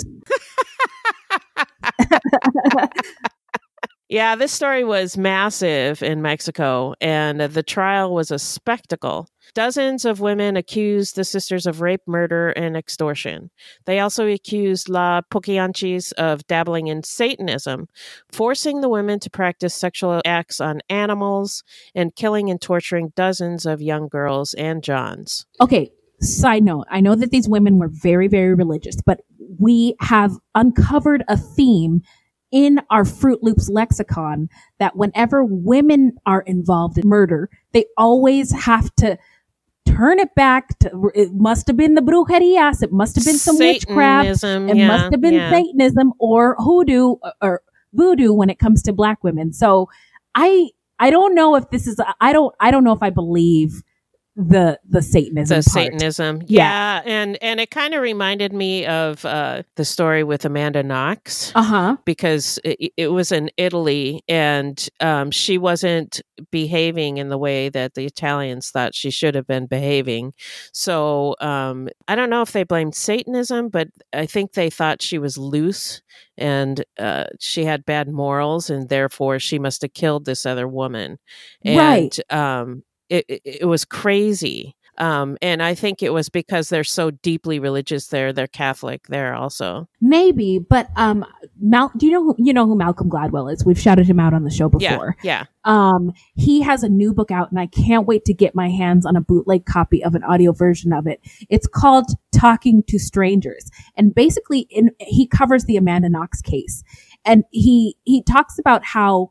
Yeah, this story was massive in Mexico, and the trial was a spectacle. Dozens of women accused the sisters of rape, murder, and extortion. They also accused La Poquianchis of dabbling in Satanism, forcing the women to practice sexual acts on animals, and killing and torturing dozens of young girls and Johns. Okay, side note, I know that these women were very, very religious, but we have uncovered a theme in our Fruit Loops lexicon that whenever women are involved in murder, they always have to turn it back to, it must have been the brujerías, it must have been some witchcraft, it yeah, must have been yeah. Satanism or hoodoo or voodoo when it comes to black women. So I, I don't know if this is, I don't, I don't know if I believe the the Satanism the part. Satanism Yeah. yeah and and it kind of reminded me of uh the story with Amanda Knox, Uh-huh. because it, it was in Italy, and um she wasn't behaving in the way that the Italians thought she should have been behaving. So um I don't know if they blamed Satanism, but I think they thought she was loose and uh she had bad morals, and therefore she must have killed this other woman. And Right. um It, it it was crazy. Um, and I think it was because they're so deeply religious there. They're Catholic there also. Maybe, but um, Mal, do you know who, you know who Malcolm Gladwell is? We've shouted him out on the show before. Yeah, yeah. Um, he has a new book out, and I can't wait to get my hands on a bootleg copy of an audio version of it. It's called Talking to Strangers, and basically, in he covers the Amanda Knox case, and he he talks about how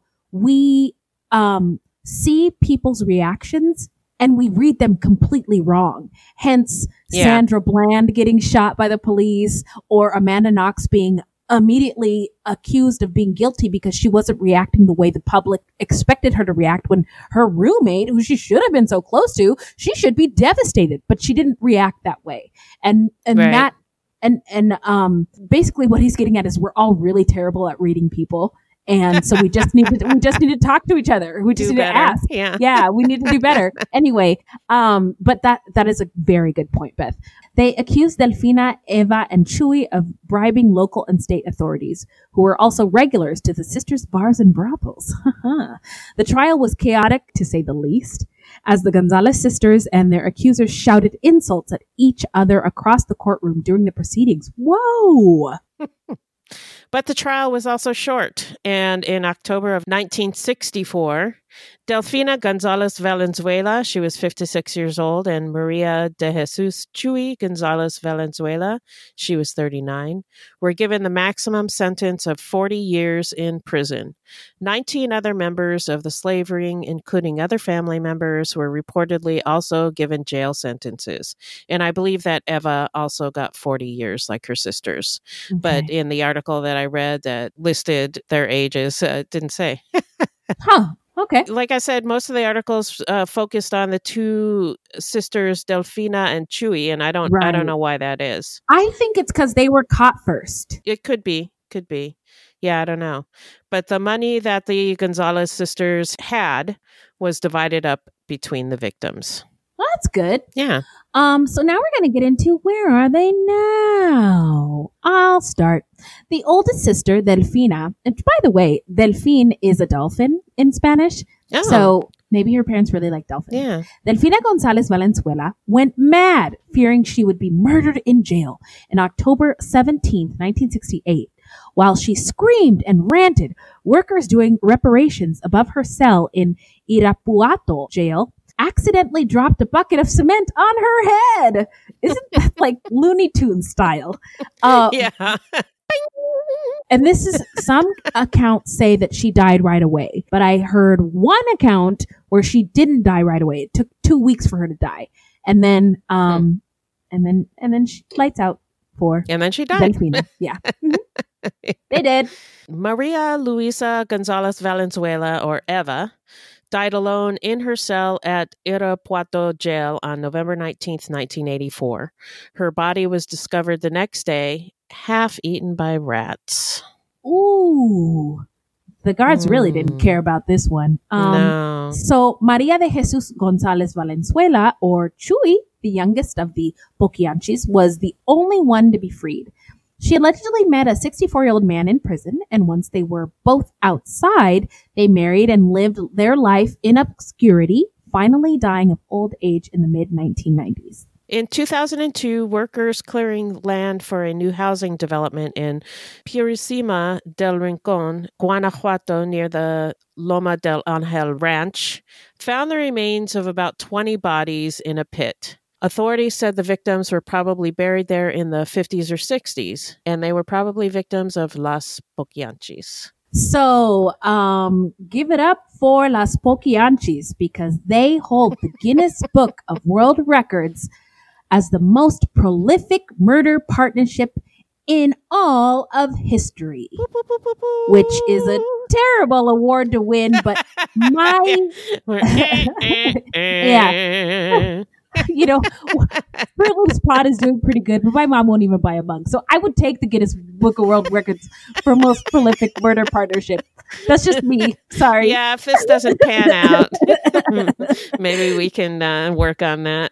we um. see people's reactions and we read them completely wrong. Hence, Yeah. Sandra Bland getting shot by the police, or Amanda Knox being immediately accused of being guilty because she wasn't reacting the way the public expected her to react, when her roommate, who she should have been so close to, she should be devastated, but she didn't react that way. And, and Right. that, and, and, um, basically what he's getting at is we're all really terrible at reading people. And so we just need to, we just need to talk to each other. We just Do need better. to ask. Yeah. Yeah, we need to do better. Anyway, um, but that, that is a very good point, Beth. They accused Delfina, Eva, and Chuy of bribing local and state authorities, who were also regulars to the sisters' bars and brothels. The trial was chaotic, to say the least, as the Gonzalez sisters and their accusers shouted insults at each other across the courtroom during the proceedings. Whoa! But the trial was also short, and in October of nineteen sixty-four, Delfina Gonzalez Valenzuela, she was fifty-six years old, and Maria de Jesus Chuy Gonzalez Valenzuela, she was thirty-nine, were given the maximum sentence of forty years in prison. nineteen other members of the slave ring, including other family members, were reportedly also given jail sentences. And I believe that Eva also got forty years like her sisters. Okay. But in the article that I read that listed their ages, uh, it didn't say. Huh. Okay. Like I said, most of the articles uh, focused on the two sisters, Delfina and Chuy, and I don't, I Right. don't know why that is. I think it's because they were caught first. It could be, could be. Yeah, I don't know. But the money that the Gonzalez sisters had was divided up between the victims. Well, that's good. Yeah. Um, so now we're going to get into where are they now? I'll start. The oldest sister, Delfina, and by the way, Delfín is a dolphin in Spanish. Oh, So Maybe her parents really liked Delfin. Yeah. Delfina Gonzalez Valenzuela went mad, fearing she would be murdered in jail in October seventeenth, nineteen sixty-eight. While she screamed and ranted, workers doing reparations above her cell in Irapuato jail accidentally dropped a bucket of cement on her head. Isn't that like Looney Tunes style? Uh, Yeah. And this is, some accounts say that she died right away, but I heard one account where she didn't die right away. It took two weeks for her to die. And then, um, hmm. and then, and then she lights out for And then she died. Delfina. Yeah. Mm-hmm. They did. Maria Luisa Gonzalez Valenzuela, or Eva, died alone in her cell at Irapuato jail on November nineteenth, nineteen eighty-four. Her body was discovered the next day, half eaten by rats. Ooh. The guards mm. really didn't care about this one. Um, no. So Maria de Jesus Gonzalez Valenzuela, or Chuy, the youngest of the Poquianchis, was the only one to be freed. She allegedly met a sixty-four-year-old man in prison, and once they were both outside, they married and lived their life in obscurity, finally dying of old age in the mid nineteen nineties. In two thousand two, workers clearing land for a new housing development in Purísima del Rincón, Guanajuato, near the Loma del Ángel Ranch, found the remains of about twenty bodies in a pit. Authorities said the victims were probably buried there in the fifties or sixties, and they were probably victims of Las Poquianchis. So, um, give it up for Las Poquianchis, because they hold the Guinness Book of World Records as the most prolific murder partnership in all of history, which is a terrible award to win, but my... yeah. You know, Fruit Loops Pod is doing pretty good, but my mom won't even buy a mug. So I would take the Guinness Book of World Records for most prolific murder partnership. That's just me. Sorry. Yeah, if this doesn't pan out, maybe we can uh, work on that.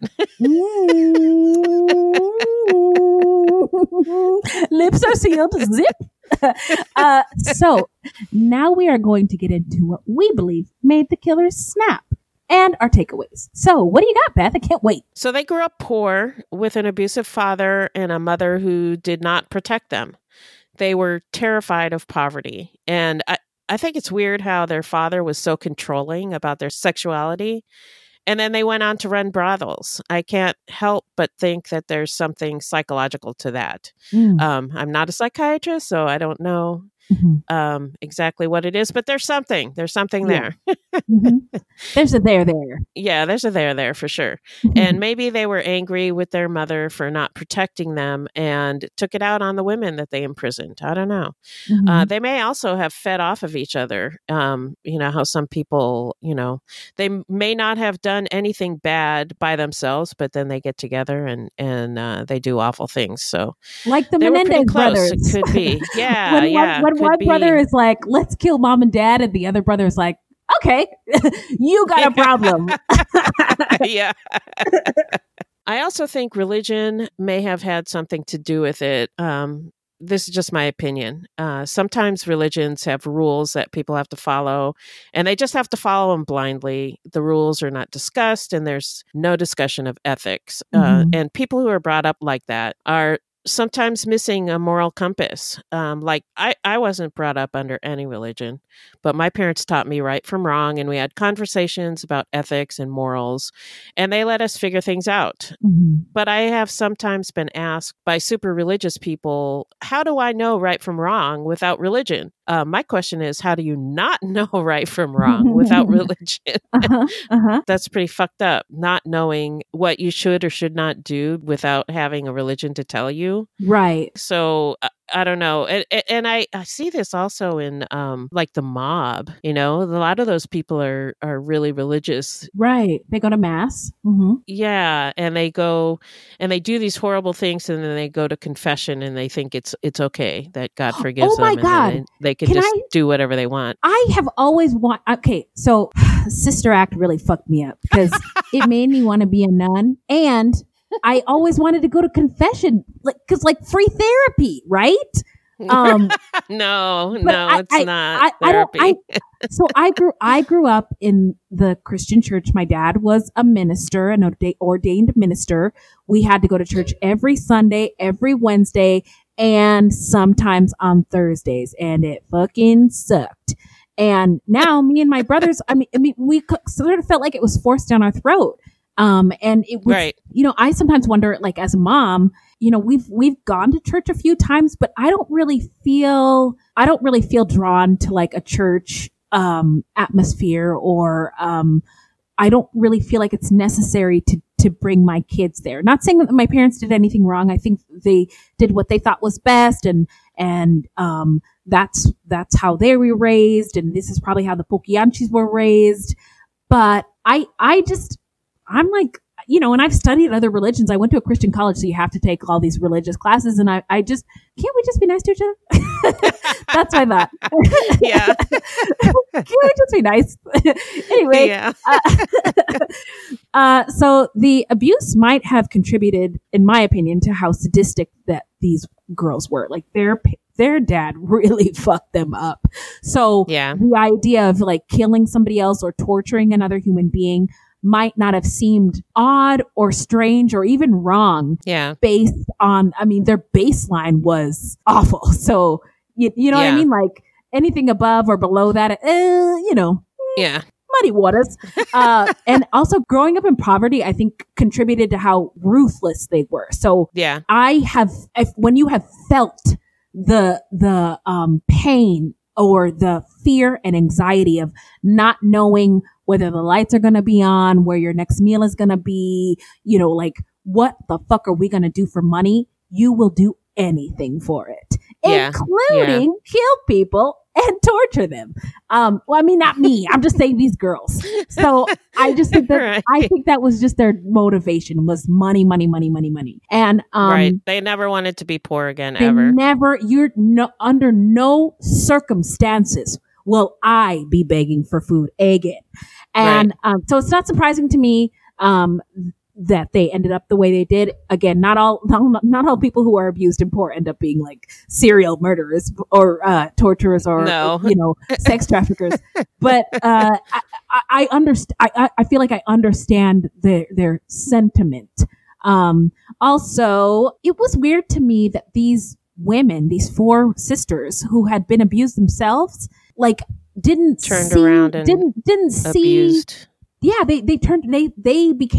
Lips are sealed. Zip. Uh, so now we are going to get into what we believe made the killers snap. And our takeaways. So, what do you got, Beth? I can't wait. So they grew up poor with an abusive father and a mother who did not protect them. They were terrified of poverty. And I, I think it's weird how their father was so controlling about their sexuality. And then they went on to run brothels. I can't help but think that there's something psychological to that. Mm. Um, I'm not a psychiatrist, so I don't know Mm-hmm. um, exactly what it is, but there's something. There's something yeah. there. mm-hmm. There's a there there. Yeah, there's a there there for sure. Mm-hmm. And maybe they were angry with their mother for not protecting them and took it out on the women that they imprisoned. I don't know. Mm-hmm. Uh, they may also have fed off of each other. Um, you know, how some people, you know, they may not have done anything bad by themselves, but then they get together and, and uh, they do awful things. So, like the Menendez brothers. It could be. Yeah, when yeah. One, when one be. brother is like, let's kill mom and dad, and the other brother is like, okay, you got a problem. Yeah. I also think religion may have had something to do with it. Um, this is just my opinion. Uh, sometimes religions have rules that people have to follow, and they just have to follow them blindly. The rules are not discussed, and there's no discussion of ethics. Mm-hmm. Uh, and people who are brought up like that are sometimes missing a moral compass. Um, like I, I wasn't brought up under any religion, but my parents taught me right from wrong. And we had conversations about ethics and morals, and they let us figure things out. Mm-hmm. But I have sometimes been asked by super religious people, how do I know right from wrong without religion? Uh, my question is, how do you not know right from wrong without religion? uh-huh, uh-huh. That's pretty fucked up, not knowing what you should or should not do without having a religion to tell you. Right. So uh, I don't know. And, and I, I see this also in um, like the mob, you know, a lot of those people are, are really religious. Right. They go to mass. Mm-hmm. Yeah. And they go and they do these horrible things, and then they go to confession and they think it's it's okay that God forgives oh my them. God. And they, they can, can just I, do whatever they want. I have always want. Okay. So Sister Act really fucked me up because it made me want to be a nun. And I always wanted to go to confession, like, cause like free therapy, right? Um, no, no, I, it's I, not I, I don't. therapy. I, so I grew. I grew up in the Christian church. My dad was a minister, an orda- ordained minister. We had to go to church every Sunday, every Wednesday, and sometimes on Thursdays, and it fucking sucked. And now me and my brothers, I mean, I mean, we sort of felt like it was forced down our throat. Um, and it was, Right. you know, I sometimes wonder, like, as a mom, you know, we've, we've gone to church a few times, but I don't really feel, I don't really feel drawn to like a church, um, atmosphere or, um, I don't really feel like it's necessary to, to bring my kids there. Not saying that my parents did anything wrong. I think they did what they thought was best. And, and, um, that's, that's how they were raised. And this is probably how the Poquianchis were raised. But I, I just, I'm like, you know, and I've studied other religions. I went to a Christian college, so you have to take all these religious classes. And I, I just, can't we just be nice to each other? That's my thought. Yeah. Can't we just be nice? Anyway. Yeah. uh, uh, so the abuse might have contributed, in my opinion, to how sadistic that these girls were. Like their their dad really fucked them up. So Yeah. the idea of like killing somebody else or torturing another human being might not have seemed odd or strange or even wrong Yeah. based on, I mean, their baseline was awful. So, you, you know Yeah. what I mean? Like anything above or below that, uh, you know, Yeah. muddy waters. Uh, and also growing up in poverty, I think contributed to how ruthless they were. So Yeah. I have, if, when you have felt the, the, um, pain or the fear and anxiety of not knowing whether the lights are going to be on, where your next meal is going to be, you know, like what the fuck are we going to do for money? You will do anything for it, Yeah. including Yeah. kill people and torture them. Um, well, I mean, not me. I'm just saying these girls. So I just think that, Right. I think that was just their motivation was money, money, money, money, money. And, um, Right. They never wanted to be poor again, they ever. never, you're no, under no circumstances will I be begging for food again. And, um, so it's not surprising to me, um, that they ended up the way they did. Again, not all, not, not all people who are abused and poor end up being like serial murderers or, uh, torturers or, No. you know, sex traffickers. But, uh, I, I, I understand, I, I feel like I understand their, their sentiment. Um, also, it was weird to me that these women, these four sisters who had been abused themselves, like didn't Turned see, around and didn't, didn't see, Abused. yeah, they, they turned, they, they became